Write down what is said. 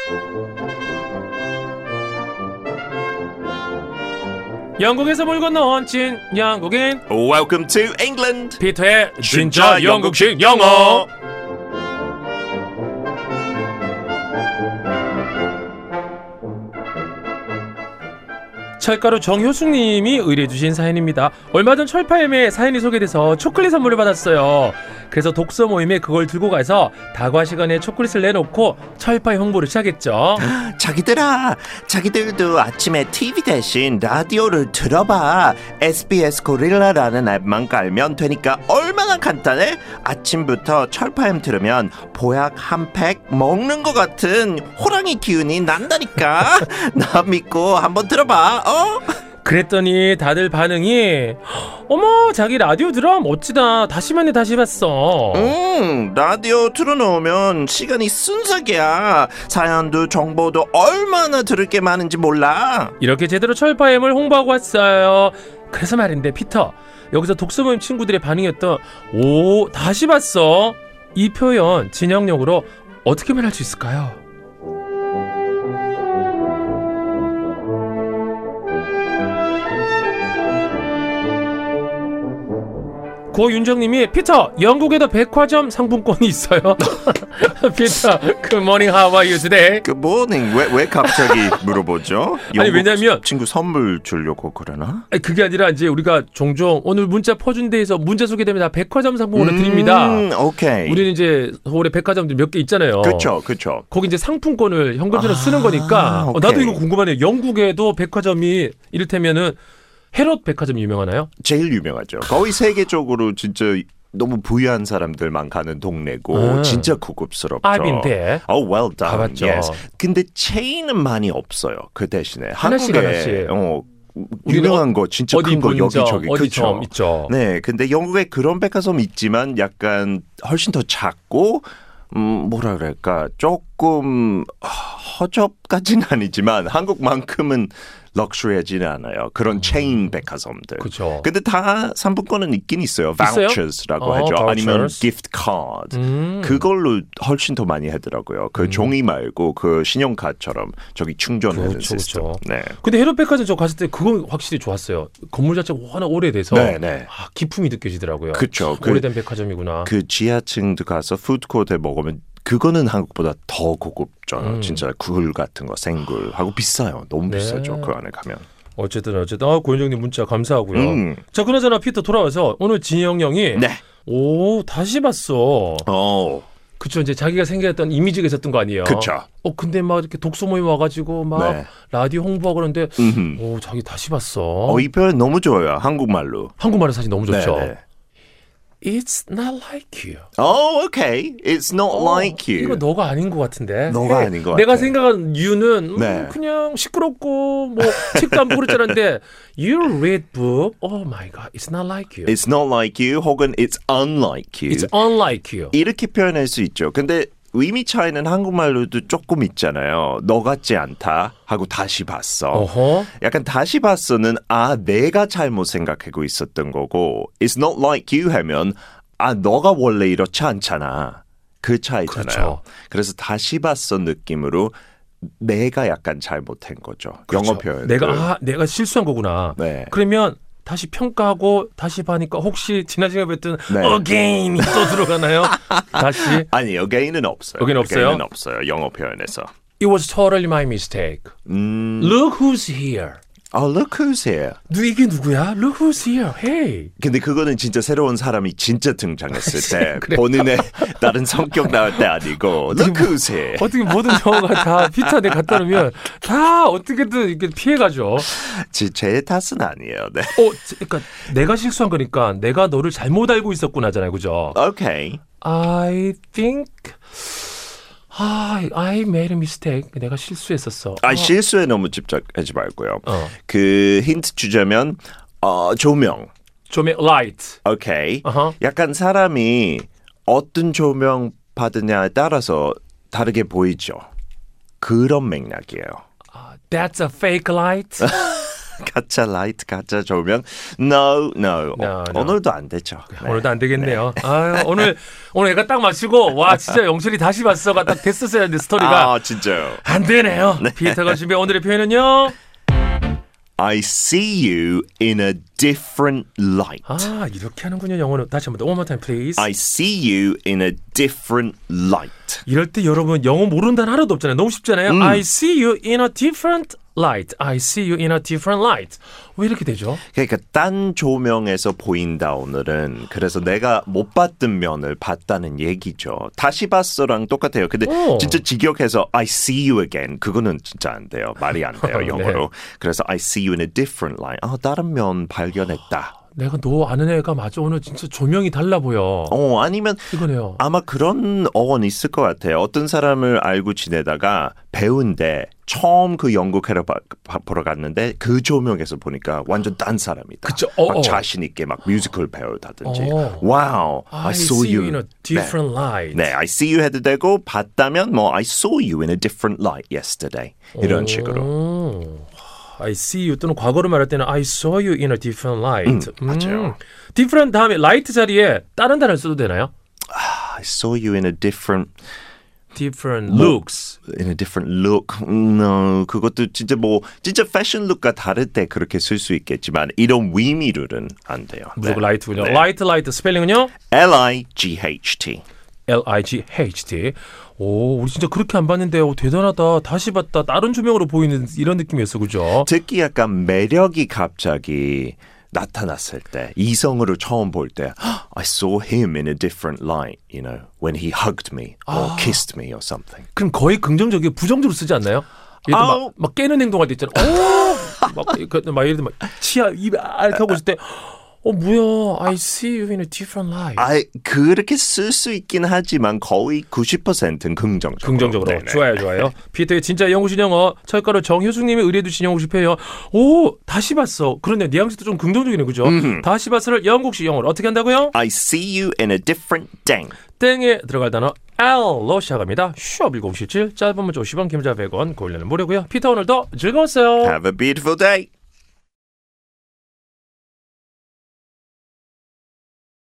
영국에서 물 건너온 찐 영국인 Welcome to England. 피터의 진짜 영국식 영어. 철가루 정효숙님이 의뢰해주신 사연입니다. 얼마 전 철파엠에 사연이 소개돼서 초콜릿 선물을 받았어요. 그래서 독서 모임에 그걸 들고 가서 다과 시간에 초콜릿을 내놓고 철파의 홍보를 시작했죠. 자기들도 아침에 TV 대신 라디오를 들어봐. SBS 고릴라라는 앱만 깔면 되니까 얼마나 간단해? 아침부터 철파엠 들으면 보약 한 팩 먹는 것 같은 호랑이 기운이 난다니까. 나 믿고 한번 들어봐. 그랬더니 다들 반응이 어머 자기 라디오 들어 멋지다 다시 봤네 다시 봤어. 라디오 틀어놓으면 시간이 순삭이야. 사연도 정보도 얼마나 들을 게 많은지 몰라. 이렇게 제대로 철파엠을 홍보하고 왔어요. 그래서 말인데 피터 여기서 독서 모임 친구들의 반응이었던 오 다시 봤어 이 표현 진영역으로 어떻게 말할 수 있을까요? 고윤정님이 피터 영국에도 백화점 상품권이 있어요. 피터 good morning how are you today? Good morning. 왜 갑자기 물어보죠? 아니 왜냐면 친구 선물 주려고 그러나? 아니, 그게 아니라 이제 우리가 종종 오늘 문자 퍼준 데에서 문자 소개되면 다 백화점 상품권을 드립니다. 오케이. 우리는 이제 서울에 백화점들 몇 개 있잖아요. 그렇죠. 거기 이제 상품권을 현금으로 쓰는 거니까 나도 이거 궁금하네요. 영국에도 백화점이 이를테면은 헤롯 백화점이 유명하나요? 제일 유명하죠. 거의 세계적으로 진짜 너무 부유한 사람들만 가는 동네고 진짜 고급스럽죠. I've been there. Oh, well done. 가봤죠. Yes. 근데 체인은 많이 없어요. 그 대신에 하나씩 한국에 유명한 거 진짜 큰 거 여기저기 어디점 있죠. 네, 근데 영국에 그런 백화점 있지만 약간 훨씬 더 작고 뭐라 그럴까 조금 허접까지는 아니지만 한국만큼은 럭셔리하지는 않아요. 그런 체인 백화점들. 그렇죠. 근데 다 상품권은 있긴 있어요. vouchers라고 하죠. vouchers. 아니면 gift card. 그걸로 훨씬 더 많이 하더라고요. 그 종이 말고 그 신용카드처럼 저기 충전하는 시스템. 그렇죠. 네. 근데 헤롯 백화점 저 갔을 때 그거 확실히 좋았어요. 건물 자체가 워낙 오래돼서 네. 기품이 느껴지더라고요. 그렇죠. 오래된 백화점이구나. 그 지하층도 가서 푸드코트에 먹으면 그거는 한국보다 더 고급져요. 진짜 굴 같은 거 생굴하고 비싸요. 너무 비싸죠. 그 안에 가면. 어쨌든 고현정님 문자 감사하고요. 자 그나저나 피터 돌아와서 오늘 진영 형이 네. 오 다시 봤어. 그쵸 이제 자기가 생각했던 이미지가 있었던 거 아니에요. 그쵸. 근데 막 이렇게 독서 모임 와가지고 막 네. 라디오 홍보하고 그러는데 오 자기 다시 봤어. 이 표현 너무 좋아요. 한국말로. 한국말은 사실 너무 좋죠. 네네. It's not like you. Okay. It's not like you. 이거 너가 아닌 것 같은데. 너가 아닌 것 내가 같아. 생각한 you는 네. 그냥 시끄럽고 뭐 책도 안 보고 그랬잖아데 you read book. Oh my god. It's not like you. It's not like you 혹은 it's unlike you. It's unlike you. 이렇게 표현할 수 있죠. 근데 의미 차이는 한국말로도 조금 있잖아요. 너 같지 않다 하고 다시 봤어. 어허. 약간 다시 봤어는 내가 잘못 생각하고 있었던 거고 It's not like you 하면 너가 원래 이렇지 않잖아. 그 차이잖아요. 그렇죠. 그래서 다시 봤어 느낌으로 내가 약간 잘못한 거죠. 그렇죠. 영어 표현. 내가 실수한 거구나. 네. 그러면 다시 평가하고 다시 봐니까 혹시 지난 시간에 뵀던 네. again이 또 들어가나요? 다시? 아니 again은 없어요. again 없어요? again은 없어요. 영어 표현에서. It was totally my mistake. Look who's here. Look who's here. 이게 누구야? Look who's here. Hey. 근데 그거는 진짜 새로운 사람이 진짜 등장했을 때 그래. 본인의 다른 성격 나올 때 아니고 Look who's here. 어떻게 모든 영어가 다 피터한테 갖다 놓으면 다 어떻게든 이렇게 피해가죠. 제 탓은 아니에요. 네. 그러니까 내가 실수한 거니까 내가 너를 잘못 알고 있었구나잖아요. 그죠? Okay. I think I made a mistake. 내가 실수했었어. 실수에 너무 집착하지 말고요. 그 힌트 주자면 조명. 조명 light. 오케이. Uh-huh. 약간 사람이 어떤 조명 받느냐에 따라서 다르게 보이죠. 그런 맥락이에요. That's a fake light. 가짜 라이트, 가짜 조명. No. 오늘도 안 되죠. 네. 오늘도 안 되겠네요. 아유, 오늘 애가 딱 마치고 와 진짜 영철이 다시 봤어가 딱 됐었어야 했는데 스토리가 진짜요. 안 되네요. 피터가 준비한 오늘의 표현은요. I see you in a different light. 이렇게 하는군요. 영어는 다시 한번 더. One more time, please. I see you in a different light. 이럴 때 여러분 영어 모르는 단어 하나도 없잖아요. 너무 쉽잖아요. I see you in a different light. I see you in a different light. 왜 이렇게 되죠? 그러니까 딴 조명에서 보인다 오늘은. 그래서 내가 못 봤던 면을 봤다는 얘기죠. 다시 봤어랑 똑같아요. 근데 진짜 직역해서 I see you again. 그거는 진짜 안 돼요. 말이 안 돼요. 영어로. 네. 그래서 I see you in a different light. 다른 면 발견했다. 내가 너 아는 애가 맞아. 오늘 진짜 조명이 달라 보여. 아니면 이거네요. 아마 그런 어원 있을 것 같아요. 어떤 사람을 알고 지내다가 배운데 처음 그 연극회를 보러 갔는데 그 조명에서 보니까 완전 딴 사람이다. 그쵸? 막 자신 있게 막 뮤지컬 배우다든지. 와우, I saw you in a different light. 네, I see you 해도 되고 봤다면 뭐 I saw you in a different light yesterday. 이런 식으로. I see you 또는 과거로 말할 때는 I saw you in a different light. 맞아요. different 다음에 light 자리에 다른 단어를 써도 되나요? I saw you in a different looks. In a different look. No, 그것도 진짜 진짜 패션 룩과 다를 때 그렇게 쓸 수 있겠지만 이런 의미로는 안 돼요. 무조건 light군요. 네. light 스펠링은요? L-I-G-H-T. L-I-G-H-T. 우리 진짜 그렇게 안 봤는데 대단하다. 다시 봤다. 다른 조명으로 보이는 이런 느낌이었어. 그죠? 특히 약간 매력이 갑자기 나타났을 때 이성으로 처음 볼 때 I saw him in a different light, you know, when he hugged me or kissed me or something. 그럼 거의 긍정적이고 부정적으로 쓰지 않나요? 예를 들어 막 깨는 행동할 때 있잖아요. 막 예를 들어 막 치아 입 이렇게 하고 있을 때 뭐야? I see you in a different light. 그렇게 쓸 수 있긴 하지만 거의 90%는 긍정적으로. 네네. 좋아요. 피터의 진짜 영어신 영어 철가루 정효숙님이 의뢰해 주신 영어식 표현. 다시 봤어. 그런데 뉘앙스도 좀 긍정적이네, 그죠? 다시 봤어를 영국식 영어로 어떻게 한다고요? I see you in a different 땡. 땡에 들어갈 단어 L로 시작합니다. 샵1077 짧은 문자 50원, 긴 문자 100원, 고일려는 무료고요. 피터 오늘도 즐거웠어요. Have a beautiful day.